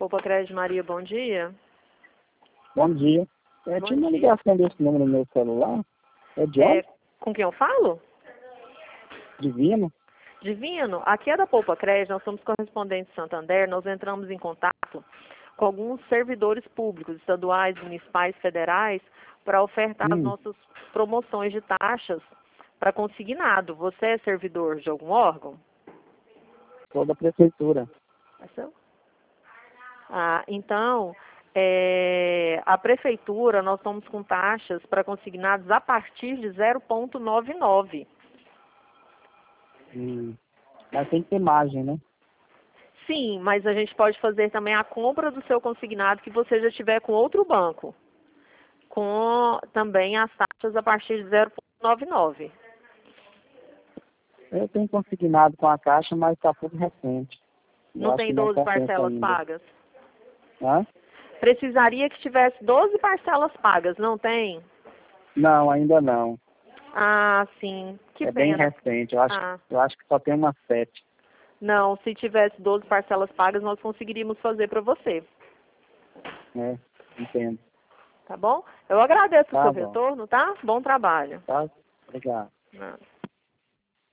Poupa Crédito Maria, bom dia. Bom dia. Eu Bom tinha uma dia. ligação desse número no meu celular. É John? Com quem eu falo? Divino? Divino, aqui é da Poupa Crédito, nós somos correspondentes de Santander, nós entramos em contato com alguns servidores públicos, estaduais, municipais, federais, para ofertar as nossas promoções de taxas para consignado. Você é servidor de algum órgão? Sou da prefeitura. É seu? Então, a prefeitura, nós estamos com taxas para consignados a partir de 0,99. Mas tem que ter margem, né? Sim, mas a gente pode fazer também a compra do seu consignado que você já tiver com outro banco, com também as taxas a partir de 0,99. Eu tenho consignado com a Caixa, mas está tudo recente. Não tem 12 parcelas ainda. pagas? Hã? Precisaria que tivesse 12 parcelas pagas, não tem? Não, ainda não. Ah, sim. Que É pena. bem recente. Eu acho que só tem umas 7. Não, se tivesse 12 parcelas pagas, nós conseguiríamos fazer para você. É, entendo. Tá bom? Eu agradeço o Tá seu bom. retorno, tá? Bom trabalho. Tá? Obrigado. Não.